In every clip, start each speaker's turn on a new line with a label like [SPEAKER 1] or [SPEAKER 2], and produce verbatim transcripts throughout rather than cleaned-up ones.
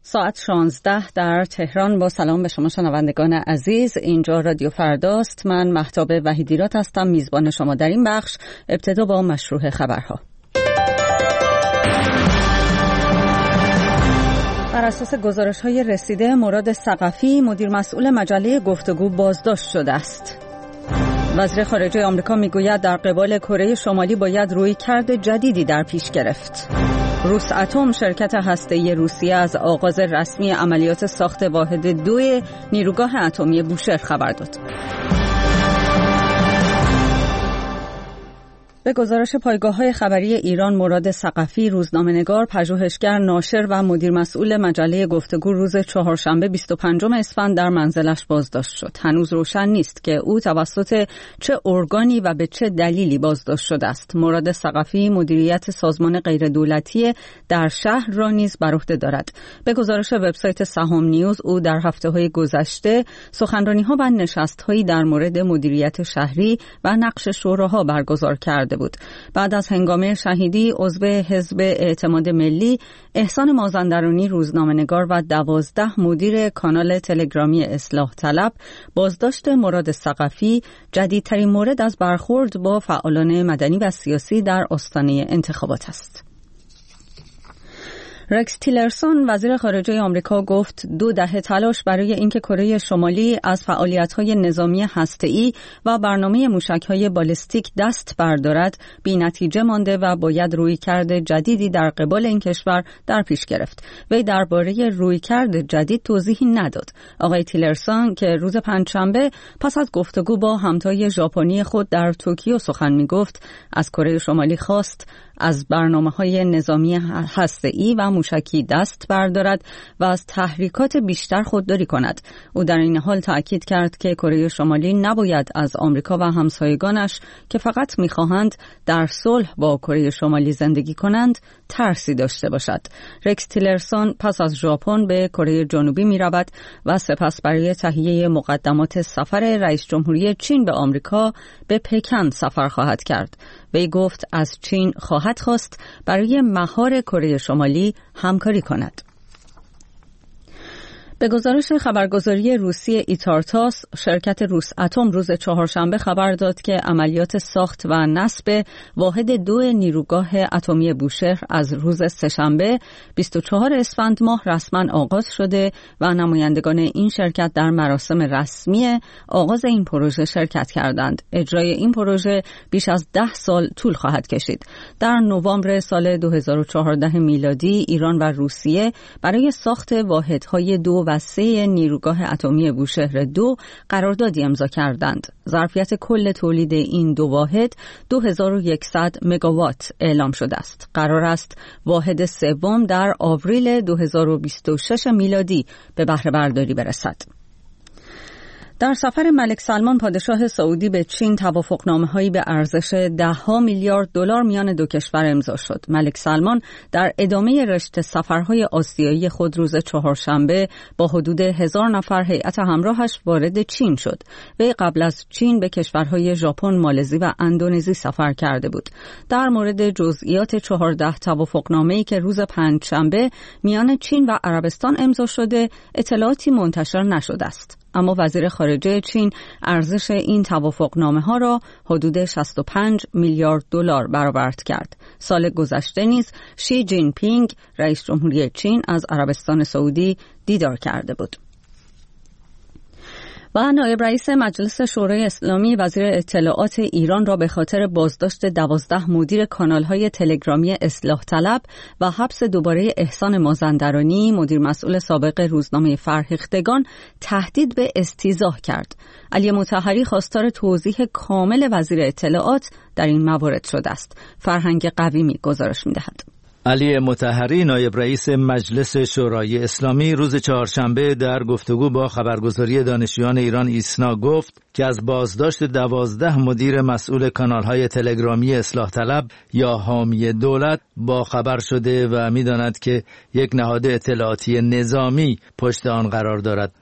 [SPEAKER 1] ساعت شانزده در تهران. با سلام به شما شنوندگان عزیز، اینجا رادیو فرداست. من مهتاب وحیدیرات هستم، میزبان شما در این بخش. ابتدا با مشروع خبرها. بر اساس گزارش‌های رسیده، مراد ثقفی مدیر مسئول مجله گفتگو بازداشت شده است. وزیر خارجه آمریکا میگوید در قبال کره شمالی باید رویکرد جدیدی در پیش گرفت. روساتوم شرکت هسته‌ای روسیه از آغاز رسمی عملیات ساخت واحد دو نیروگاه اتمی بوشهر خبر داد. به گزارش پایگاه‌های خبری ایران، مراد ثقفی، روزنامه‌نگار، پژوهشگر، ناشر و مدیر مسئول مجله گفتگو روز چهارشنبه بیست و پنجم اسفند در منزلش بازداشت شد. هنوز روشن نیست که او توسط چه ارگانی و به چه دلیلی بازداشت شده است. مراد ثقفی مدیریت سازمان غیردولتی در شهر را نیز بر عهده دارد. به گزارش وبسایت سهام نیوز، او در هفته‌های گذشته سخنرانی‌ها و نشست‌هایی در مورد مدیریت شهری و نقش شوراها برگزار کرد بود. بعد از هنگامه شهیدی، عضو حزب اعتماد ملی احسان مازندرانی، روزنامه‌نگار و دوازده مدیر کانال تلگرامی اصلاح طلب، بازداشت مراد ثقفی جدیدترین مورد از برخورد با فعالان مدنی و سیاسی در آستانه انتخابات است. رکس تیلرسون، وزیر خارجه آمریکا، گفت دو دهه تلاش برای اینکه کره شمالی از فعالیت‌های نظامی هسته‌ای و برنامه موشک‌های بالستیک دست بردارد بی‌نتیجه مانده و باید رویکرد جدیدی در قبال این کشور در پیش گرفت. وی درباره رویکرد جدید توضیحی نداد. آقای تیلرسون که روز پنجشنبه پس از گفتگو با همتای ژاپنی خود در توکیو سخن می‌گفت، از کره شمالی خواست از برنامه‌های نظامی هسته‌ای و موشکی دست بردارد و از تحریکات بیشتر خودداری کند. او در این حال تأکید کرد که کره شمالی نباید از آمریکا و همسایگانش که فقط می‌خواهند در صلح با کره شمالی زندگی کنند ترسی داشته باشد. رکس تیلرسون پس از ژاپن به کره جنوبی می‌رود و سپس برای تهیه مقدمات سفر رئیس جمهوری چین به آمریکا به پکن سفر خواهد کرد. وی گفت از چین خواهد خواست برای مهار کره شمالی همکاری کند. به گزارش خبرگزاری روسی ایتارتاس، شرکت روساتوم روز چهارشنبه خبر داد که عملیات ساخت و نصب واحد دو نیروگاه اتمی بوشهر از روز سه‌شنبه بیست و چهارم اسفند ماه رسما آغاز شده و نمایندگان این شرکت در مراسم رسمی آغاز این پروژه شرکت کردند. اجرای این پروژه بیش از ده سال طول خواهد کشید. در نوامبر سال دو هزار و چهارده میلادی، ایران و روسیه برای ساخت واحدهای دو و سه نیروگاه اتمی بوشهر دو قراردادی امضا کردند. ظرفیت کل تولید این دو واحد دو هزار و صد مگاوات اعلام شده است. قرار است واحد سوم در آوریل دو هزار و بیست و شش میلادی به بهره برداری برسد. در سفر ملک سلمان پادشاه سعودی به چین، توافقنامه‌هایی به ارزش ده ها میلیارد دلار میان دو کشور امضا شد. ملک سلمان در ادامه رشته سفرهای آسیایی خود روز چهارشنبه با حدود هزار نفر هیئت همراهش وارد چین شد. وی قبل از چین به کشورهای ژاپن، مالزی و اندونزی سفر کرده بود. در مورد جزئیات چهارده توافقنامه‌ای که روز پنجشنبه میان چین و عربستان امضا شده اطلاعاتی منتشر نشده است. اما وزیر خارجه چین ارزش این توافقنامه ها را حدود شصت و پنج میلیارد دلار برآورد کرد. سال گذشته نیز شی جین پینگ، رئیس جمهوری چین، از عربستان سعودی دیدار کرده بود. و نایب رئیس مجلس شورای اسلامی وزیر اطلاعات ایران را به خاطر بازداشت دوازده مدیر کانال‌های تلگرامی اصلاح طلب و حبس دوباره احسان مازندرانی، مدیر مسئول سابق روزنامه فرهیختگان، تهدید به استیضاح کرد. علی مطهری خواستار توضیح کامل وزیر اطلاعات در این موارد شده است. فرهنگ قویمی گزارش می‌دهد.
[SPEAKER 2] علی مطهری، نایب رئیس مجلس شورای اسلامی، روز چهارشنبه در گفتگو با خبرگزاری دانشجویان ایران ایسنا گفت که از بازداشت دوازده مدیر مسئول کانال‌های تلگرامی اصلاح طلب یا حامی دولت با خبر شده و می‌داند که یک نهاد اطلاعاتی نظامی پشت آن قرار دارد.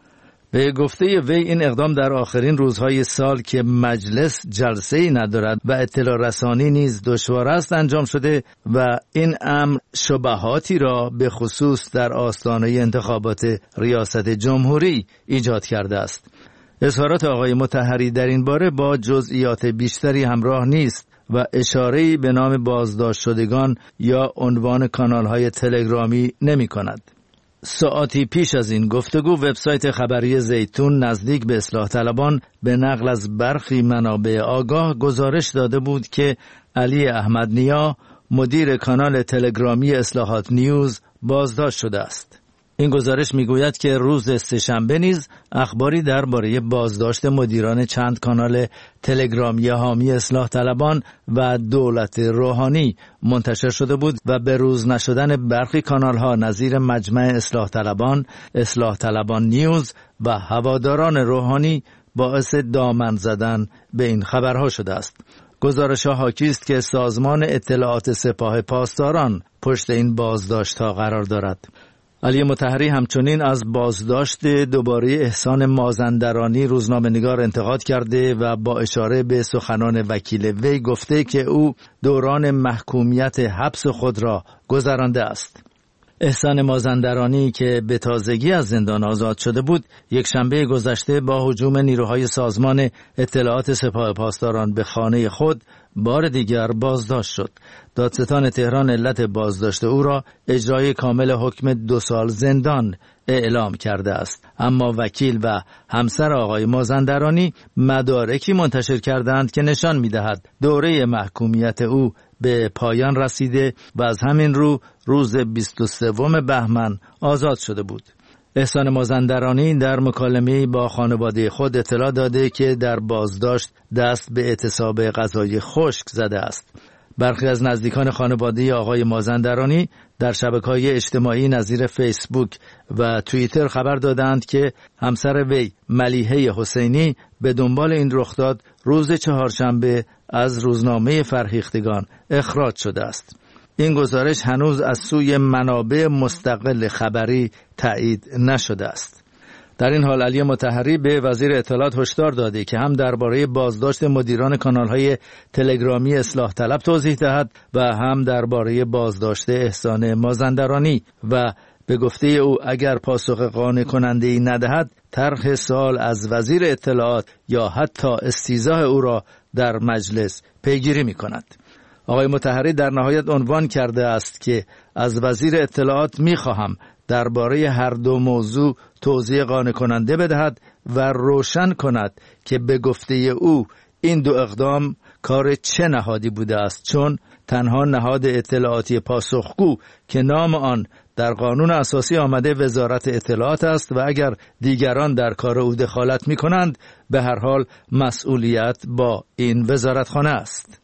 [SPEAKER 2] به گفته وی این اقدام در آخرین روزهای سال که مجلس جلسه‌ای ندارد و اطلاع رسانی نیز دشوار است انجام شده و این امر شبهاتی را به خصوص در آستانه انتخابات ریاست جمهوری ایجاد کرده است. اظهارات آقای مطهری در این باره با جزئیات بیشتری همراه نیست و اشاره‌ای به نام بازداشت شدگان یا عنوان کانال‌های تلگرامی نمی‌کند. ساعتی پیش از این گفتگو وبسایت خبری زیتون نزدیک به اصلاح طلبان به نقل از برخی منابع آگاه گزارش داده بود که علی احمد نیا مدیر کانال تلگرامی اصلاحات نیوز بازداشت شده است. این گزارش میگوید که روز سه‌شنبه نیز اخباری درباره بازداشت مدیران چند کانال تلگرامی حامی اصلاح طلبان و دولت روحانی منتشر شده بود و به روز نشدن برخی کانال‌ها نظیر مجمع اصلاح طلبان، اصلاح طلبان نیوز و هواداران روحانی باعث دامن زدن به این خبرها شده است. گزارش‌ها حاکی است که سازمان اطلاعات سپاه پاسداران پشت این بازداشت‌ها قرار دارد. علی مطهری همچنین از بازداشت دوباره احسان مازندرانی روزنامه‌نگار انتقاد کرده و با اشاره به سخنان وکیل وی گفته که او دوران محکومیت حبس خود را گذرانده است. احسان مازندرانی که به تازگی از زندان آزاد شده بود، یک شنبه گذشته با هجوم نیروهای سازمان اطلاعات سپاه پاسداران به خانه خود بار دیگر بازداشت شد. دادستان تهران علت بازداشت او را اجرای کامل حکم دو سال زندان اعلام کرده است، اما وکیل و همسر آقای مازندرانی مدارکی منتشر کردند که نشان می‌دهد دوره محکومیت او به پایان رسیده و از همین رو روز بیست و سوم بهمن آزاد شده بود. احسان مازندرانی در مکالمه‌ای با خانواده خود اطلاع داده که در بازداشت دست به اعتصاب غذای خشک زده است. برخی از نزدیکان خانواده آقای مازندرانی در شبکه‌های اجتماعی نظیر فیسبوک و توییتر خبر دادند که همسر وی ملیحه حسینی به دنبال این رخداد روز چهارشنبه از روزنامه فرهیختگان اخراج شده است. این گزارش هنوز از سوی منابع مستقل خبری تایید نشده است. در این حال علی مطهری به وزیر اطلاعات هشدار داده که هم درباره بازداشت مدیران کانال‌های تلگرامی اصلاح طلب توضیح دهد و هم درباره بازداشت احسان مازندرانی و به گفته او اگر پاسخ قانع کننده‌ای ندهد طرح سوال از وزیر اطلاعات یا حتی استیضاح او را در مجلس پیگیری می‌کند. آقای مطهری در نهایت عنوان کرده است که از وزیر اطلاعات می‌خواهم درباره هر دو موضوع توضیح قانع کننده بدهد و روشن کند که به گفته او این دو اقدام کار چه نهادی بوده است، چون تنها نهاد اطلاعاتی پاسخگو که نام آن در قانون اساسی آمده وزارت اطلاعات است و اگر دیگران در کار او دخالت می کنند به هر حال مسئولیت با این وزارتخانه است.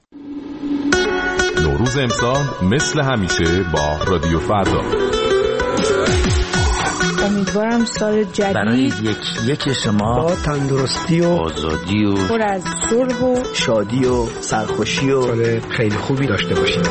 [SPEAKER 3] نوروز امسال مثل همیشه با رادیو فردا.
[SPEAKER 4] امیدوارم سال جدید
[SPEAKER 2] برای یک یک شما
[SPEAKER 5] با تندرستی و
[SPEAKER 2] آزادی و
[SPEAKER 4] پر از صلح و
[SPEAKER 5] شادی و سرخوشی و سال خیلی خوبی داشته باشید.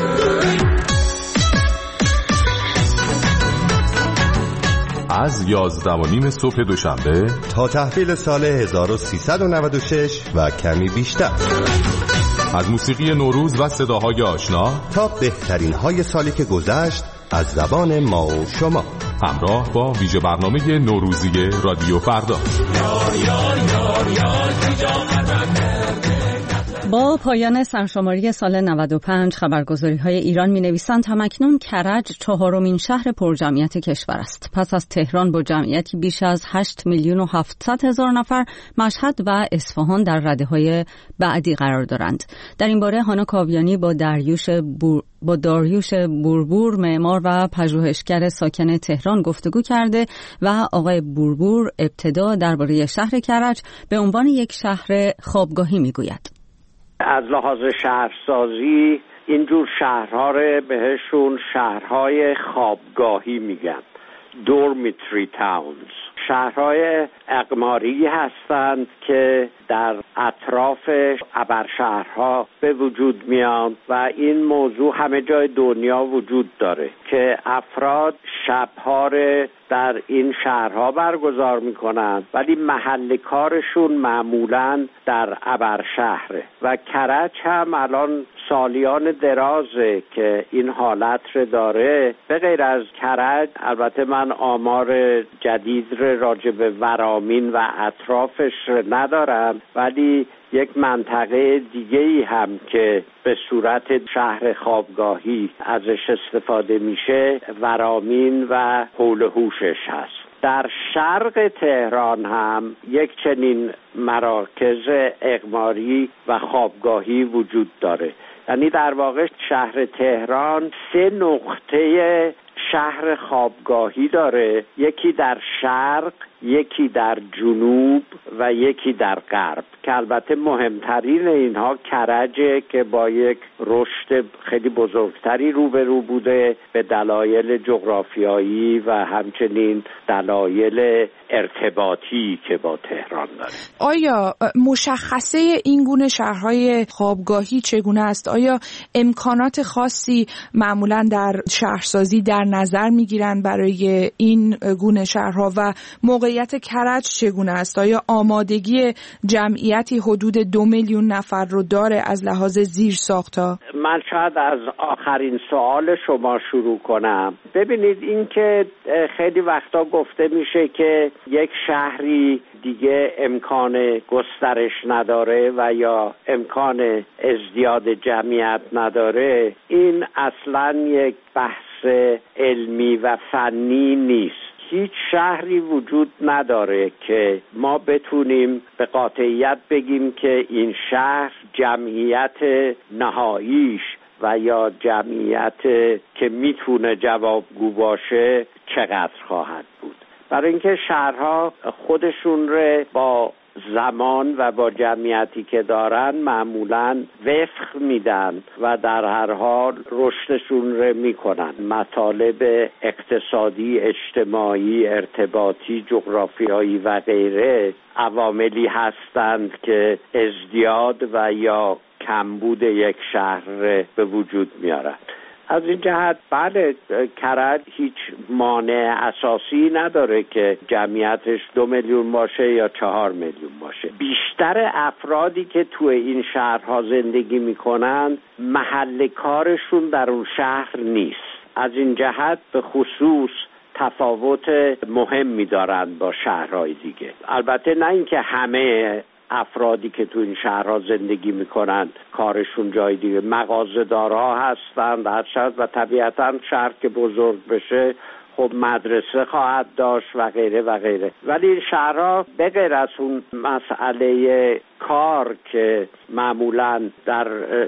[SPEAKER 3] از یازده و نیم صبح دوشنبه
[SPEAKER 6] تا تحویل سال هزار و سیصد و نود و شش و کمی بیشتر،
[SPEAKER 3] از موسیقی نوروز و صداهای آشنا
[SPEAKER 6] تا بهترین های سالی که گذشت از زبان ما و شما،
[SPEAKER 3] همراه با ویژه برنامه نوروزی رادیو فردا.
[SPEAKER 1] با پایان سرشماری سال نود و پنج خبرگزاری‌های ایران می‌نویسند همکنون کرج چهارمین شهر پرجمعیت کشور است. پس از تهران با جمعیتی بیش از هشت میلیون و هفتصد هزار نفر، مشهد و اصفهان در رده‌های بعدی قرار دارند. در این باره هانا کاویانی با داریوش بور... با داریوش بوربور معمار و پژوهشگر ساکن تهران گفتگو کرده و آقای بوربور ابتدا درباره شهر کرج به عنوان یک شهر خوابگاهی می‌گوید.
[SPEAKER 7] از لحاظ شهرسازی اینجور شهرها رو بهشون شهرهای خوابگاهی میگن، dormitory towns، شهرهای اقماری هستند که در اطراف ابرشهرها به وجود میان و این موضوع همه جای دنیا وجود داره که افراد شبها در این شهرها برگزار میکنند، ولی محل کارشون معمولاً در ابرشهره و کرج هم الان سالیان درازه که این حالت رو داره. به غیر از کرج، البته من آمار جدید راجع به ورامین و اطرافش ندارم، ولی یک منطقه دیگه‌ای هم که به صورت شهر خوابگاهی ازش استفاده میشه ورامین و حول و حوشش هست. در شرق تهران هم یک چنین مراکز اقماری و خوابگاهی وجود داره. یعنی در واقع شهر تهران سه نقطه شهر خوابگاهی داره، یکی در شرق، یکی در جنوب و یکی در غرب، که البته مهمترین اینها کرجه که با یک رشد خیلی بزرگتری روبرو بوده به دلایل جغرافیایی و همچنین دلایل ارتباطی که با تهران داره.
[SPEAKER 4] آیا مشخصه این گونه شهرهای خوابگاهی چگونه است؟ آیا امکانات خاصی معمولاً در شهرسازی در نظر میگیرند برای این گونه شهرها و موقعیت کرج چگونه است؟ آیا آمادگی جمعیتی حدود دو میلیون نفر رو داره از لحاظ زیر ساختها؟
[SPEAKER 7] من شاید از آخرین سوال شما شروع کنم. ببینید، این که خیلی وقتا گفته میشه که یک شهری دیگه امکان گسترش نداره و یا امکان ازدیاد جمعیت نداره، این اصلاً یک بحث علمی و فنی نیست. هیچ شهری وجود نداره که ما بتونیم به قاطعیت بگیم که این شهر جمعیت نهاییش و یا جمعیت که میتونه جوابگو باشه چقدر خواهد بود. برای اینکه شهرها خودشون رو با زمان و با جمعیتی که دارن معمولاً وفق میدن و در هر حال رشدشون رو میکنن. مطالب اقتصادی، اجتماعی، ارتباطی، جغرافیایی و غیره عواملی هستند که ازدیاد و یا کمبود یک شهر به وجود میارن. از این جهت بله، کرج هیچ مانع اساسی نداره که جمعیتش دو میلیون باشه یا چهار میلیون باشه. بیشتر افرادی که توی این شهرها زندگی میکنن محل کارشون در اون شهر نیست. از این جهت به خصوص تفاوت مهمی دارن با شهرهای دیگه. البته نه اینکه همه افرادی که تو این شهرها زندگی میکنن کارشون جای دیگه، مغازه‌دارها هستند هرچند و طبیعتاً شهر که بزرگ بشه خب مدرسه خواهد داشت و غیره و غیره، ولی این شهرها به غیر از اون مسئله کار که معمولاً در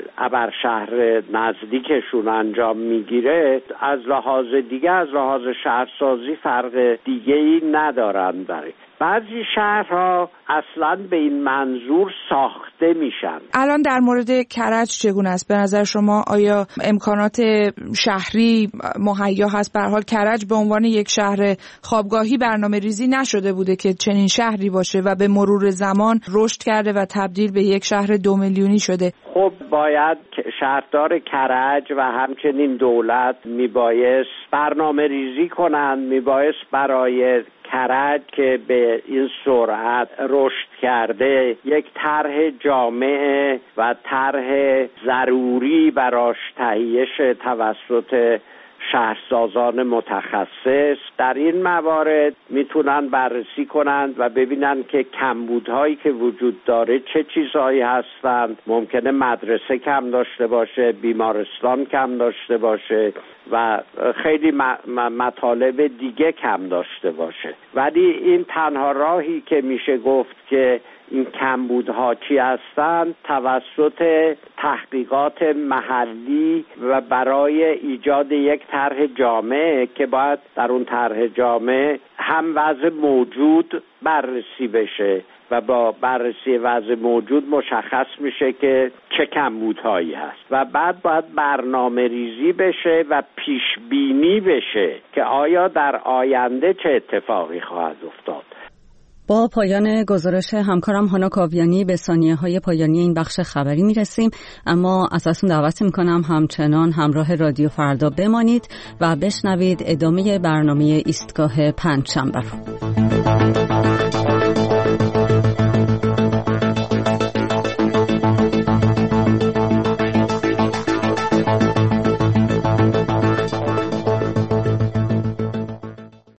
[SPEAKER 7] ابرشهر نزدیکشون انجام میگیره، از لحاظ دیگه از لحاظ شهرسازی فرق دیگه‌ای ندارن. برای بعضی شهرها اصلاً به این منظور ساخته میشن.
[SPEAKER 4] الان در مورد کرج چگونه است به نظر شما؟ آیا امکانات شهری مهیا هست؟ به هر حال کرج به عنوان یک شهر خوابگاهی برنامه ریزی نشده بوده که چنین شهری باشه و به مرور زمان رشد کرده و تبدیل به یک شهر دو میلیونی شده.
[SPEAKER 7] خب باید شهردار کرج و همچنین دولت میبایست برنامه ریزی کنند، میبایست برای کرج که به این سرعت رشد کرده یک طرح جامع و طرح ضروری براش تهیه شه توسط شهرسازان متخصص. در این موارد میتونن بررسی کنند و ببینن که کمبودهایی که وجود داره چه چیزهایی هستند. ممکنه مدرسه کم داشته باشه، بیمارستان کم داشته باشه و خیلی مطالب دیگه کم داشته باشه، ولی این تنها راهی که میشه گفت که این کمبودها چی هستند توسط تحقیقات محلی و برای ایجاد یک طرح جامع که باید در اون طرح جامع هم وضع موجود بررسی بشه و با بررسی وضع موجود مشخص میشه که چه کمبودهایی هست و بعد باید برنامه ریزی بشه و پیش بینی بشه که آیا در آینده چه اتفاقی خواهد افتاد.
[SPEAKER 1] با پایان گزارش همکارم هانا کاویانی به ثانیه های پایانی این بخش خبری میرسیم، اما ازتون دعوت میکنم همچنان همراه رادیو فردا بمانید و بشنوید ادامه برنامه ایستگاه پنجشنبه رو.